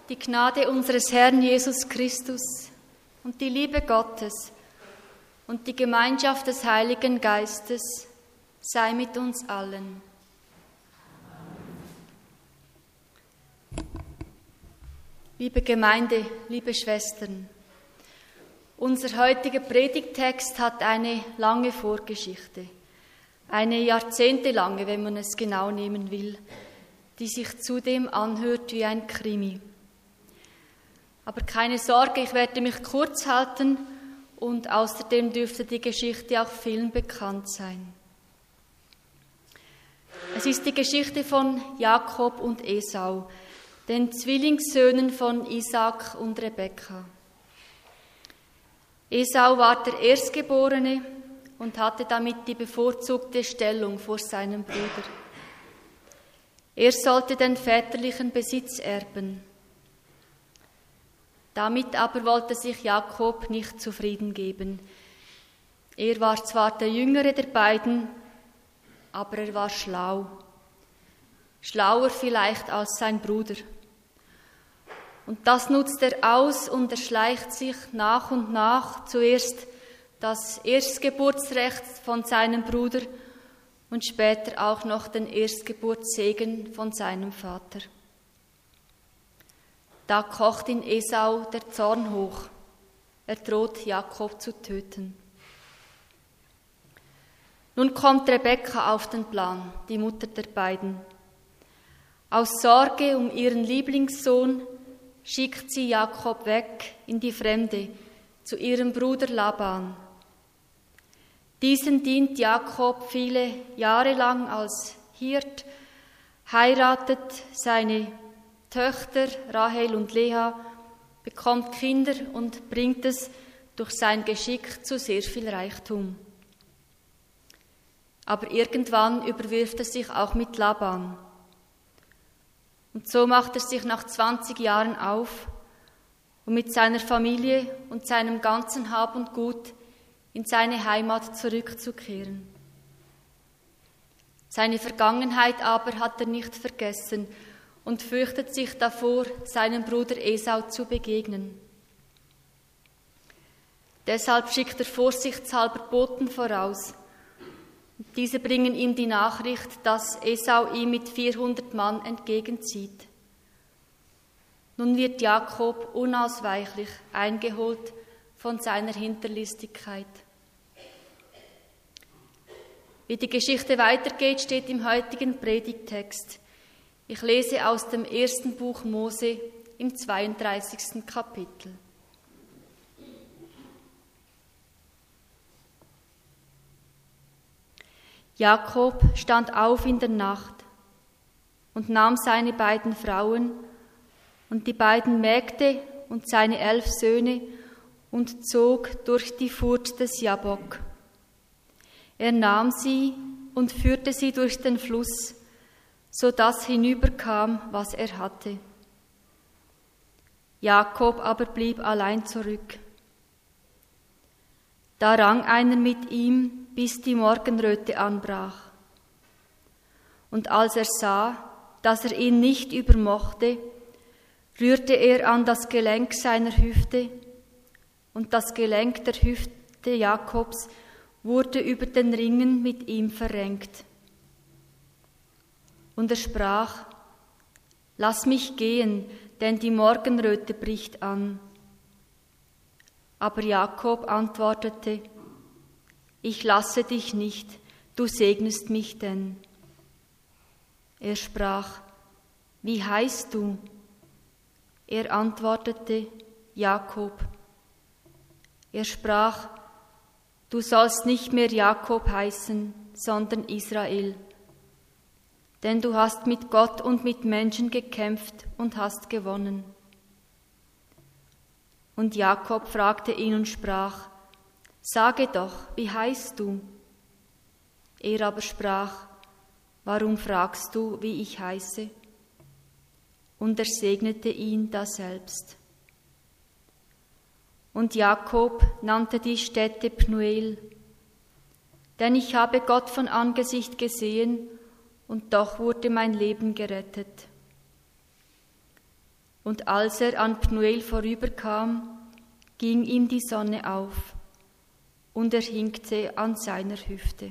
Die Gnade unseres Herrn Jesus Christus und die Liebe Gottes und die Gemeinschaft des Heiligen Geistes sei mit uns allen. Liebe Gemeinde, liebe Schwestern, unser heutiger Predigttext hat eine lange Vorgeschichte, eine jahrzehntelange, wenn man es genau nehmen will, die sich zudem anhört wie ein Krimi. Aber keine Sorge, ich werde mich kurz halten und außerdem dürfte die Geschichte auch vielen bekannt sein. Es ist die Geschichte von Jakob und Esau, den Zwillingssöhnen von Isaak und Rebekka. Esau war der Erstgeborene und hatte damit die bevorzugte Stellung vor seinem Bruder. Er sollte den väterlichen Besitz erben. Damit aber wollte sich Jakob nicht zufrieden geben. Er war zwar der Jüngere der beiden, aber er war schlau. Schlauer vielleicht als sein Bruder. Und das nutzt er aus und erschleicht sich nach und nach zuerst das Erstgeburtsrecht von seinem Bruder und später auch noch den Erstgeburtssegen von seinem Vater. Da kocht in Esau der Zorn hoch. Er droht Jakob zu töten. Nun kommt Rebekka auf den Plan, die Mutter der beiden. Aus Sorge um ihren Lieblingssohn schickt sie Jakob weg in die Fremde zu ihrem Bruder Laban. Diesen dient Jakob viele Jahre lang als Hirt, heiratet seine Töchter Rahel und Lea, bekommt Kinder und bringt es durch sein Geschick zu sehr viel Reichtum. Aber irgendwann überwirft er sich auch mit Laban. Und so macht er sich nach 20 Jahren auf, um mit seiner Familie und seinem ganzen Hab und Gut in seine Heimat zurückzukehren. Seine Vergangenheit aber hat er nicht vergessen und fürchtet sich davor, seinem Bruder Esau zu begegnen. Deshalb schickt er vorsichtshalber Boten voraus. Diese bringen ihm die Nachricht, dass Esau ihm mit 400 Mann entgegenzieht. Nun wird Jakob unausweichlich eingeholt von seiner Hinterlistigkeit. Wie die Geschichte weitergeht, steht im heutigen Predigttext. Ich lese aus dem 1. Buch Mose im 32. Kapitel. Jakob stand auf in der Nacht und nahm seine beiden Frauen und die beiden Mägde und seine 11 Söhne und zog durch die Furt des Jabbok. Er nahm sie und führte sie durch den Fluss, so dass hinüberkam, was er hatte. Jakob aber blieb allein zurück. Da rang einer mit ihm, bis die Morgenröte anbrach. Und als er sah, dass er ihn nicht übermochte, rührte er an das Gelenk seiner Hüfte, und das Gelenk der Hüfte Jakobs wurde über den Ringen mit ihm verrenkt. Und er sprach: Lass mich gehen, denn die Morgenröte bricht an. Aber Jakob antwortete: Ich lasse dich nicht, du segnest mich denn. Er sprach: Wie heißt du? Er antwortete: Jakob. Er sprach: Du sollst nicht mehr Jakob heißen, sondern Israel. Denn du hast mit Gott und mit Menschen gekämpft und hast gewonnen. Und Jakob fragte ihn und sprach: Sage doch, wie heißt du? Er aber sprach: Warum fragst du, wie ich heiße? Und er segnete ihn daselbst. Und Jakob nannte die Stätte Pnuel, denn ich habe Gott von Angesicht gesehen, und doch wurde mein Leben gerettet. Und als er an Pnuel vorüberkam, ging ihm die Sonne auf, und er hinkte an seiner Hüfte.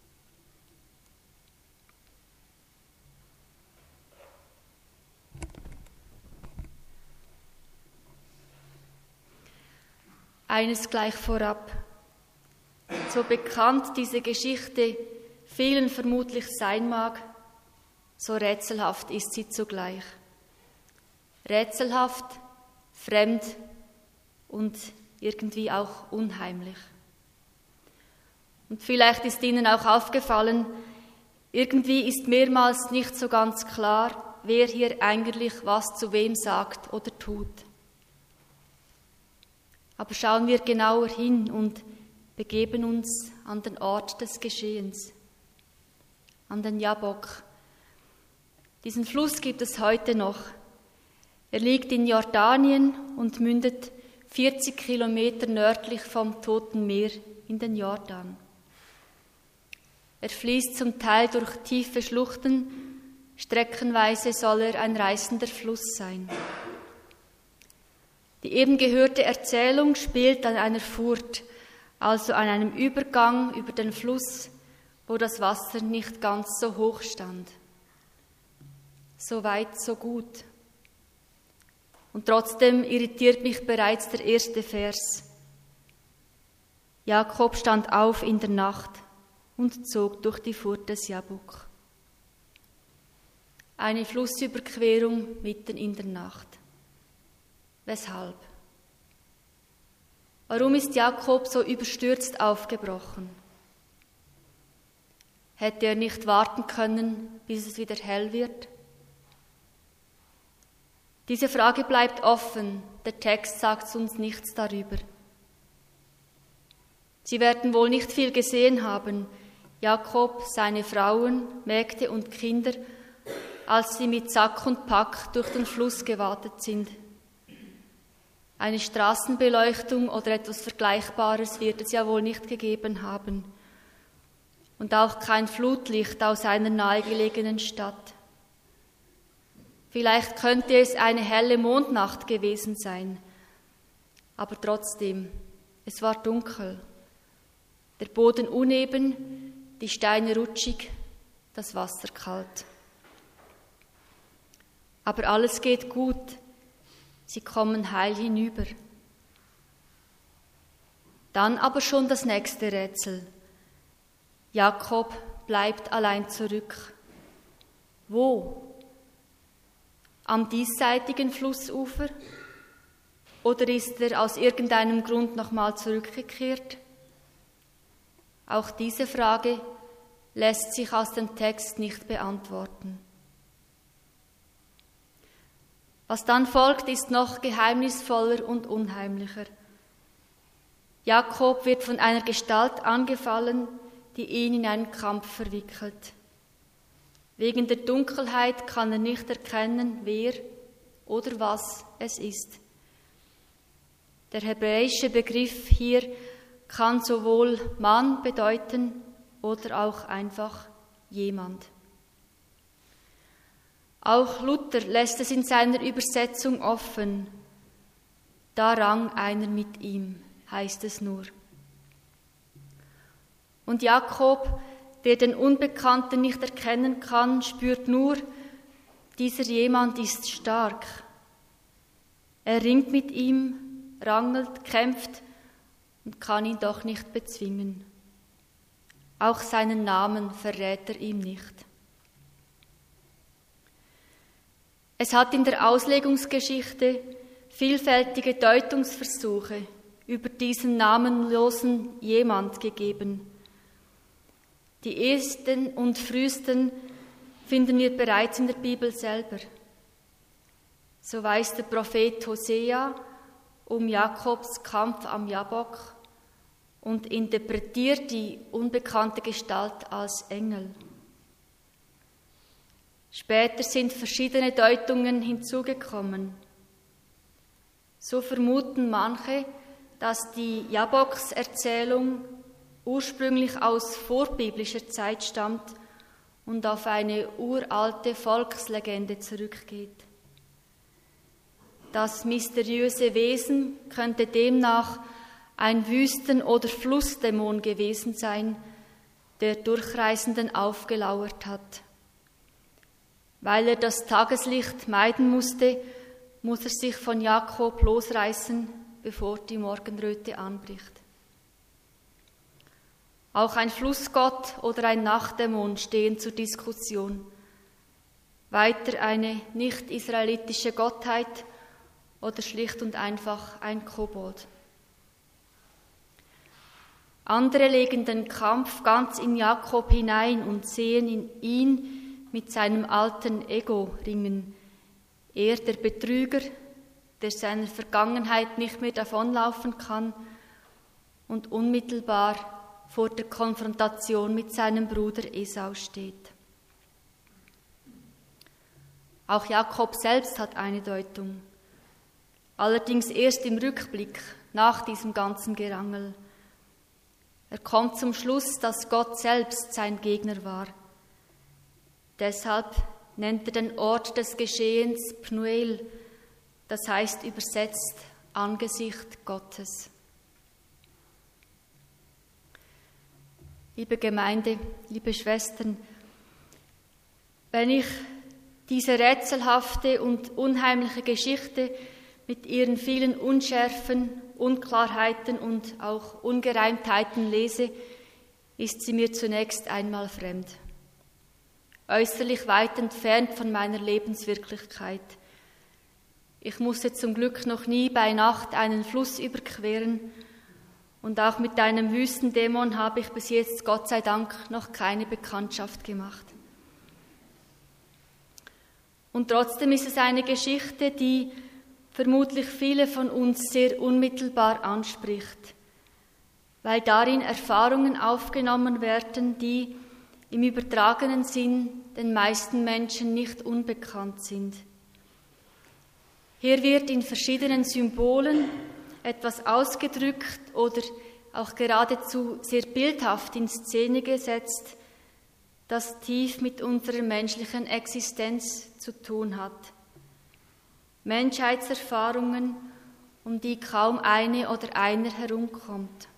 Eines gleich vorab. So bekannt diese Geschichte vielen vermutlich sein mag, so rätselhaft ist sie zugleich. Rätselhaft, fremd und irgendwie auch unheimlich. Und vielleicht ist Ihnen auch aufgefallen, irgendwie ist mehrmals nicht so ganz klar, wer hier eigentlich was zu wem sagt oder tut. Aber schauen wir genauer hin und begeben uns an den Ort des Geschehens, an den Jabbok. Diesen Fluss gibt es heute noch. Er liegt in Jordanien und mündet 40 Kilometer nördlich vom Toten Meer in den Jordan. Er fließt zum Teil durch tiefe Schluchten, streckenweise soll er ein reißender Fluss sein. Die eben gehörte Erzählung spielt an einer Furt, also an einem Übergang über den Fluss, wo das Wasser nicht ganz so hoch stand. So weit, so gut. Und trotzdem irritiert mich bereits der erste Vers. Jakob stand auf in der Nacht und zog durch die Furt des Jabbok. Eine Flussüberquerung mitten in der Nacht. Weshalb? Warum ist Jakob so überstürzt aufgebrochen? Hätte er nicht warten können, bis es wieder hell wird? Diese Frage bleibt offen, der Text sagt uns nichts darüber. Sie werden wohl nicht viel gesehen haben, Jakob, seine Frauen, Mägde und Kinder, als sie mit Sack und Pack durch den Fluss gewatet sind. Eine Straßenbeleuchtung oder etwas Vergleichbares wird es ja wohl nicht gegeben haben. Und auch kein Flutlicht aus einer nahegelegenen Stadt. Vielleicht könnte es eine helle Mondnacht gewesen sein, aber trotzdem, es war dunkel. Der Boden uneben, die Steine rutschig, das Wasser kalt. Aber alles geht gut. Sie kommen heil hinüber. Dann aber schon das nächste Rätsel. Jakob bleibt allein zurück. Wo? Am diesseitigen Flussufer? Oder ist er aus irgendeinem Grund nochmal zurückgekehrt? Auch diese Frage lässt sich aus dem Text nicht beantworten. Was dann folgt, ist noch geheimnisvoller und unheimlicher. Jakob wird von einer Gestalt angefallen, die ihn in einen Kampf verwickelt. Wegen der Dunkelheit kann er nicht erkennen, wer oder was es ist. Der hebräische Begriff hier kann sowohl Mann bedeuten oder auch einfach jemand. Auch Luther lässt es in seiner Übersetzung offen. Da rang einer mit ihm, heißt es nur. Und Jakob, der den Unbekannten nicht erkennen kann, spürt nur, dieser jemand ist stark. Er ringt mit ihm, rangelt, kämpft und kann ihn doch nicht bezwingen. Auch seinen Namen verrät er ihm nicht. Es hat in der Auslegungsgeschichte vielfältige Deutungsversuche über diesen namenlosen Jemand gegeben. Die ersten und frühesten finden wir bereits in der Bibel selber. So weiß der Prophet Hosea um Jakobs Kampf am Jabbok und interpretiert die unbekannte Gestalt als Engel. Später sind verschiedene Deutungen hinzugekommen. So vermuten manche, dass die Jabboks-Erzählung ursprünglich aus vorbiblischer Zeit stammt und auf eine uralte Volkslegende zurückgeht. Das mysteriöse Wesen könnte demnach ein Wüsten- oder Flussdämon gewesen sein, der Durchreisenden aufgelauert hat. Weil er das Tageslicht meiden musste, muss er sich von Jakob losreißen, bevor die Morgenröte anbricht. Auch ein Flussgott oder ein Nachtdämon stehen zur Diskussion. Weiter eine nicht-israelitische Gottheit oder schlicht und einfach ein Kobold. Andere legen den Kampf ganz in Jakob hinein und sehen ihn mit seinem alten Ego ringen. Er, der Betrüger, der seiner Vergangenheit nicht mehr davonlaufen kann und unmittelbar vor der Konfrontation mit seinem Bruder Esau steht. Auch Jakob selbst hat eine Deutung, allerdings erst im Rückblick nach diesem ganzen Gerangel. Er kommt zum Schluss, dass Gott selbst sein Gegner war. Deshalb nennt er den Ort des Geschehens Pnuel, das heißt übersetzt Angesicht Gottes. Liebe Gemeinde, liebe Schwestern, wenn ich diese rätselhafte und unheimliche Geschichte mit ihren vielen Unschärfen, Unklarheiten und auch Ungereimtheiten lese, ist sie mir zunächst einmal fremd. Äußerlich weit entfernt von meiner Lebenswirklichkeit. Ich musste zum Glück noch nie bei Nacht einen Fluss überqueren und auch mit einem Wüstendämon habe ich bis jetzt, Gott sei Dank, noch keine Bekanntschaft gemacht. Und trotzdem ist es eine Geschichte, die vermutlich viele von uns sehr unmittelbar anspricht, weil darin Erfahrungen aufgenommen werden, die im übertragenen Sinn den meisten Menschen nicht unbekannt sind. Hier wird in verschiedenen Symbolen etwas ausgedrückt oder auch geradezu sehr bildhaft in Szene gesetzt, das tief mit unserer menschlichen Existenz zu tun hat. Menschheitserfahrungen, um die kaum eine oder einer herumkommt.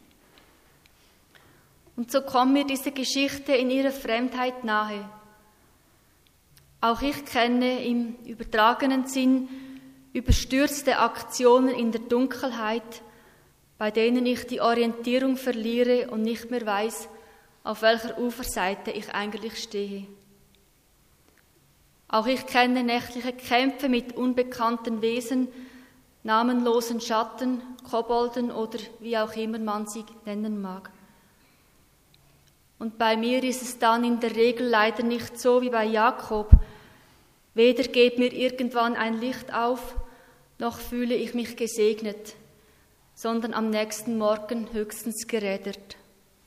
Und so kommt mir diese Geschichte in ihrer Fremdheit nahe. Auch ich kenne im übertragenen Sinn überstürzte Aktionen in der Dunkelheit, bei denen ich die Orientierung verliere und nicht mehr weiß, auf welcher Uferseite ich eigentlich stehe. Auch ich kenne nächtliche Kämpfe mit unbekannten Wesen, namenlosen Schatten, Kobolden oder wie auch immer man sie nennen mag. Und bei mir ist es dann in der Regel leider nicht so wie bei Jakob. Weder geht mir irgendwann ein Licht auf, noch fühle ich mich gesegnet, sondern am nächsten Morgen höchstens gerädert.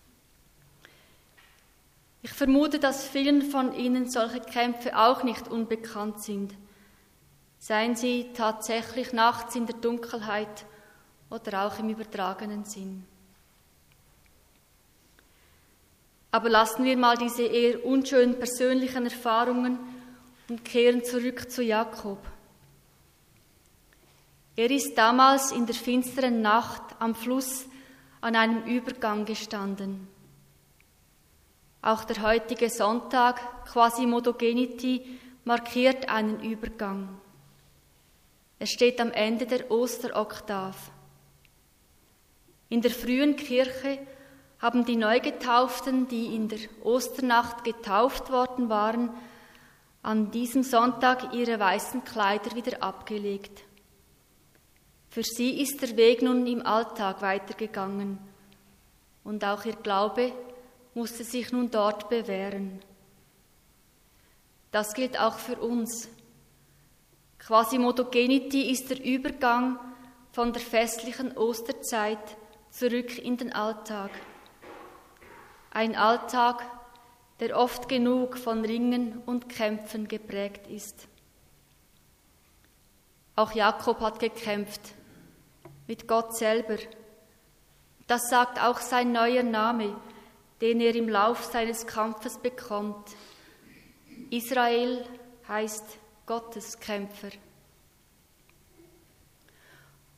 Ich vermute, dass vielen von Ihnen solche Kämpfe auch nicht unbekannt sind, seien sie tatsächlich nachts in der Dunkelheit oder auch im übertragenen Sinn. Aber lassen wir mal diese eher unschönen persönlichen Erfahrungen und kehren zurück zu Jakob. Er ist damals in der finsteren Nacht am Fluss an einem Übergang gestanden. Auch der heutige Sonntag, Quasimodogenity, markiert einen Übergang. Er steht am Ende der Osteroktav. In der frühen Kirche haben die Neugetauften, die in der Osternacht getauft worden waren, an diesem Sonntag ihre weißen Kleider wieder abgelegt. Für sie ist der Weg nun im Alltag weitergegangen und auch ihr Glaube musste sich nun dort bewähren. Das gilt auch für uns. Quasimodogenity ist der Übergang von der festlichen Osterzeit zurück in den Alltag. Ein Alltag, der oft genug von Ringen und Kämpfen geprägt ist. Auch Jakob hat gekämpft, mit Gott selber. Das sagt auch sein neuer Name, den er im Lauf seines Kampfes bekommt. Israel heißt Gotteskämpfer.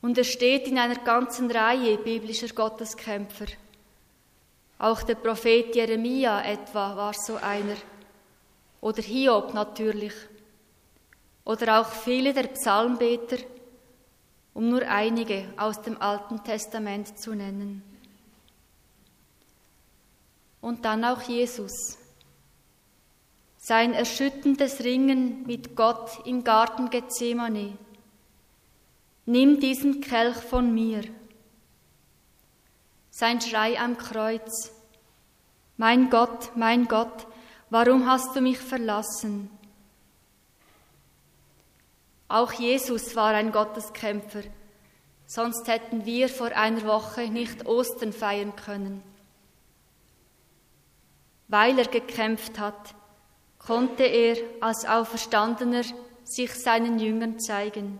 Und er steht in einer ganzen Reihe biblischer Gotteskämpfer. Auch der Prophet Jeremia etwa war so einer. Oder Hiob natürlich. Oder auch viele der Psalmbeter, um nur einige aus dem Alten Testament zu nennen. Und dann auch Jesus. Sein erschütterndes Ringen mit Gott im Garten Gethsemane. Nimm diesen Kelch von mir. Sein Schrei am Kreuz. Mein Gott, warum hast du mich verlassen? Auch Jesus war ein Gotteskämpfer, sonst hätten wir vor einer Woche nicht Ostern feiern können. Weil er gekämpft hat, konnte er als Auferstandener sich seinen Jüngern zeigen.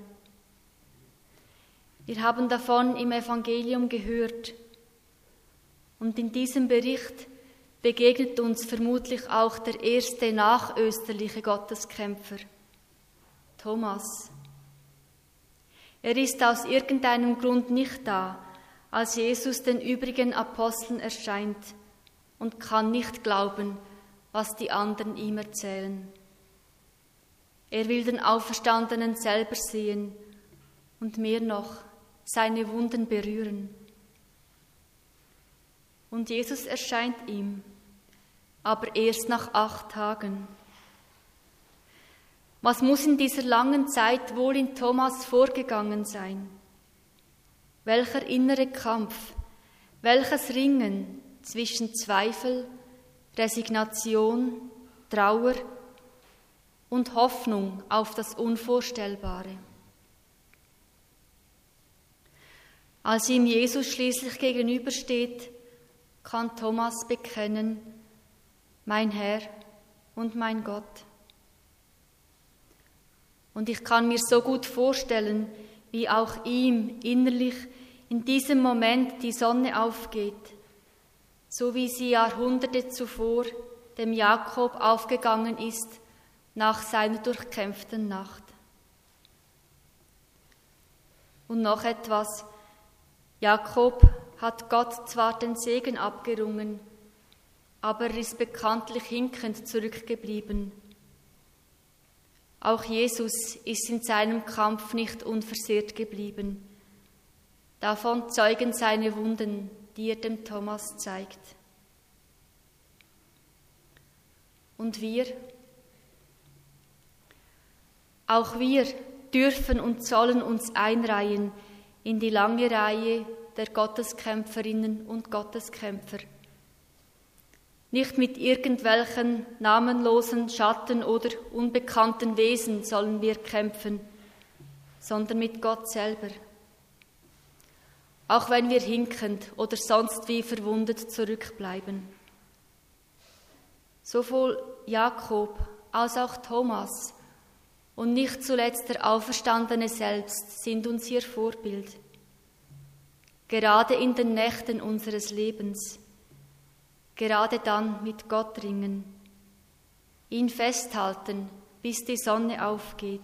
Wir haben davon im Evangelium gehört. Und in diesem Bericht begegnet uns vermutlich auch der erste nachösterliche Gotteskämpfer, Thomas. Er ist aus irgendeinem Grund nicht da, als Jesus den übrigen Aposteln erscheint und kann nicht glauben, was die anderen ihm erzählen. Er will den Auferstandenen selber sehen und mehr noch, seine Wunden berühren. Und Jesus erscheint ihm, aber erst nach 8 Tagen. Was muss in dieser langen Zeit wohl in Thomas vorgegangen sein? Welcher innere Kampf, welches Ringen zwischen Zweifel, Resignation, Trauer und Hoffnung auf das Unvorstellbare. Als ihm Jesus schließlich gegenübersteht, kann Thomas bekennen, mein Herr und mein Gott. Und ich kann mir so gut vorstellen, wie auch ihm innerlich in diesem Moment die Sonne aufgeht, so wie sie Jahrhunderte zuvor dem Jakob aufgegangen ist nach seiner durchkämpften Nacht. Und noch etwas. Jakob hat Gott zwar den Segen abgerungen, aber er ist bekanntlich hinkend zurückgeblieben. Auch Jesus ist in seinem Kampf nicht unversehrt geblieben. Davon zeugen seine Wunden, die er dem Thomas zeigt. Und wir? Auch wir dürfen und sollen uns einreihen in die lange Reihe der Gotteskämpferinnen und Gotteskämpfer. Nicht mit irgendwelchen namenlosen Schatten oder unbekannten Wesen sollen wir kämpfen, sondern mit Gott selber. Auch wenn wir hinkend oder sonst wie verwundet zurückbleiben. Sowohl Jakob als auch Thomas und nicht zuletzt der Auferstandene selbst sind uns hier Vorbild. Gerade in den Nächten unseres Lebens, gerade dann mit Gott ringen, ihn festhalten, bis die Sonne aufgeht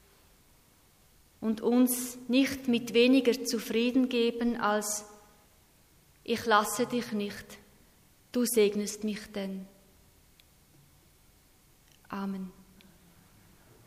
und uns nicht mit weniger zufrieden geben als ich lasse dich nicht, du segnest mich denn. Amen.